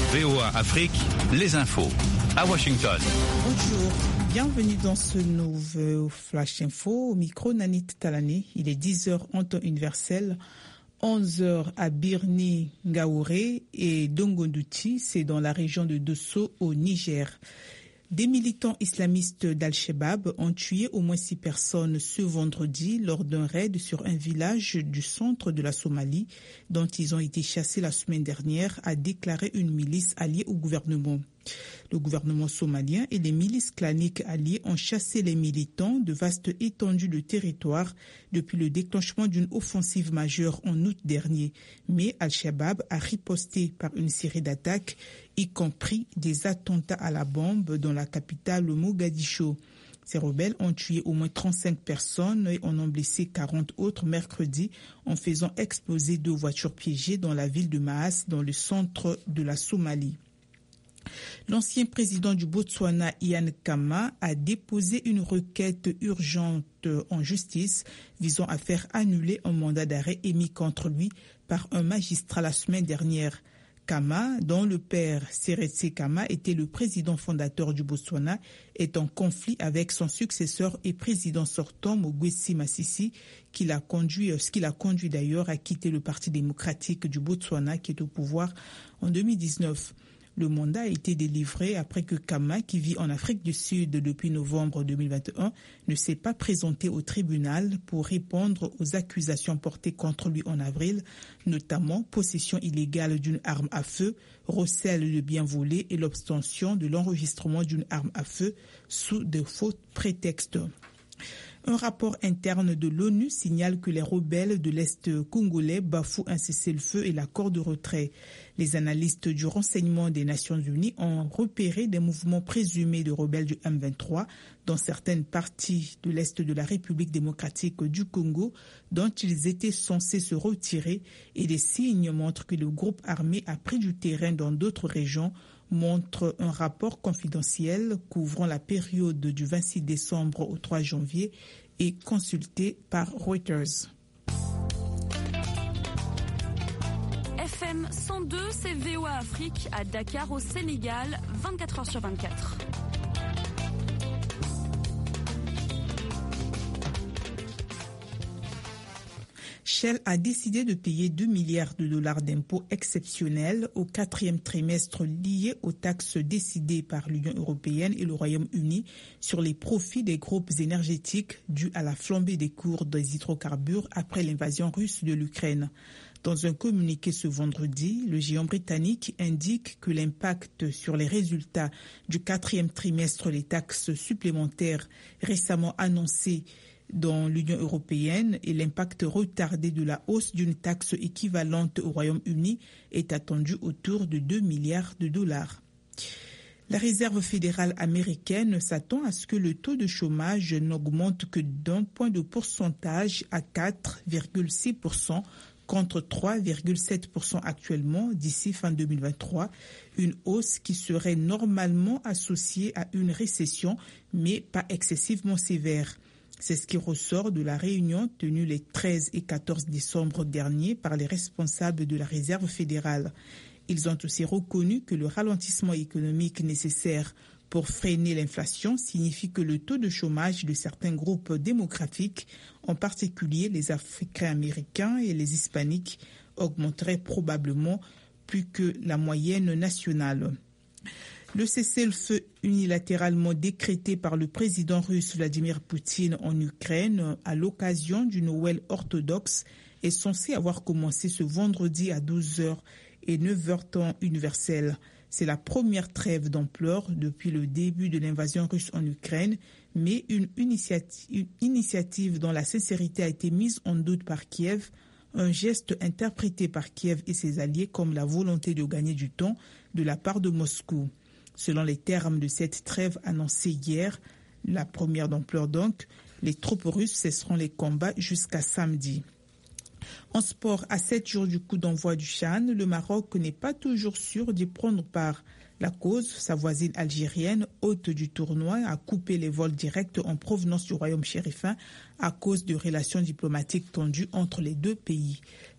VOA Afrique, les infos. À Washington. Bonjour, bienvenue dans ce nouveau Flash Info. Au micro, Nanit Talani. Il est 10h en temps universel, 11h à Birni, Ngaouré et Dongondouti, c'est dans la région de Dosso au Niger. Des militants islamistes d'Al-Shabaab ont tué au moins 6 personnes ce vendredi lors d'un raid sur un village du centre de la Somalie dont ils ont été chassés la semaine dernière, a déclaré une milice alliée au gouvernement. Le gouvernement somalien et les milices claniques alliées ont chassé les militants de vastes étendues de territoire depuis le déclenchement d'une offensive majeure en août dernier. Mais Al-Shabaab a riposté par une série d'attaques, y compris des attentats à la bombe dans la capitale Mogadiscio. Ces rebelles ont tué au moins 35 personnes et en ont blessé 40 autres mercredi en faisant exploser 2 voitures piégées dans la ville de Maas, dans le centre de la Somalie. L'ancien président du Botswana, Ian Khama, a déposé une requête urgente en justice visant à faire annuler un mandat d'arrêt émis contre lui par un magistrat la semaine dernière. Khama, dont le père Seretse Khama était le président fondateur du Botswana, est en conflit avec son successeur et président sortant Mogwesi Masisi, ce qui l'a conduit d'ailleurs à quitter le Parti démocratique du Botswana qui est au pouvoir en 2019. Le mandat a été délivré après que Khama, qui vit en Afrique du Sud depuis novembre 2021, ne s'est pas présenté au tribunal pour répondre aux accusations portées contre lui en avril, notamment possession illégale d'une arme à feu, recel de biens volés et l'obtention de l'enregistrement d'une arme à feu sous de faux prétextes. Un rapport interne de l'ONU signale que les rebelles de l'Est congolais bafouent un cessez-le-feu et l'accord de retrait. Les analystes du renseignement des Nations Unies ont repéré des mouvements présumés de rebelles du M23 dans certaines parties de l'Est de la République démocratique du Congo dont ils étaient censés se retirer et des signes montrent que le groupe armé a pris du terrain dans d'autres régions, montre un rapport confidentiel couvrant la période du 26 décembre au 3 janvier et consulté par Reuters. FM 102, c'est VOA Afrique à Dakar au Sénégal, 24h sur 24. Shell a décidé de payer 2 milliards de dollars d'impôts exceptionnels au 4e trimestre liés aux taxes décidées par l'Union européenne et le Royaume-Uni sur les profits des groupes énergétiques dus à la flambée des cours des hydrocarbures après l'invasion russe de l'Ukraine. Dans un communiqué ce vendredi, le géant britannique indique que l'impact sur les résultats du 4e trimestre des taxes supplémentaires récemment annoncées dans l'Union européenne et l'impact retardé de la hausse d'une taxe équivalente au Royaume-Uni est attendu autour de 2 milliards de dollars. La Réserve fédérale américaine s'attend à ce que le taux de chômage n'augmente que d'1 point de pourcentage à 4,6% contre 3,7% actuellement d'ici fin 2023, une hausse qui serait normalement associée à une récession mais pas excessivement sévère. C'est ce qui ressort de la réunion tenue les 13 et 14 décembre dernier par les responsables de la Réserve fédérale. Ils ont aussi reconnu que le ralentissement économique nécessaire pour freiner l'inflation signifie que le taux de chômage de certains groupes démographiques, en particulier les Africains-Américains et les Hispaniques, augmenterait probablement plus que la moyenne nationale. Le cessez-le-feu unilatéralement décrété par le président russe Vladimir Poutine en Ukraine à l'occasion du Noël orthodoxe est censé avoir commencé ce vendredi à 12h et 9h temps universel. C'est la première trêve d'ampleur depuis le début de l'invasion russe en Ukraine, mais une initiative dont la sincérité a été mise en doute par Kiev, un geste interprété par Kiev et ses alliés comme la volonté de gagner du temps de la part de Moscou. Selon les termes de cette trêve annoncée hier, la première d'ampleur donc, les troupes russes cesseront les combats jusqu'à samedi. En sport, à 7 jours du coup d'envoi du CHAN, le Maroc n'est pas toujours sûr d'y prendre part. La cause, sa voisine algérienne, hôte du tournoi, a coupé les vols directs en provenance du royaume chérifin à cause de relations diplomatiques tendues entre les deux pays.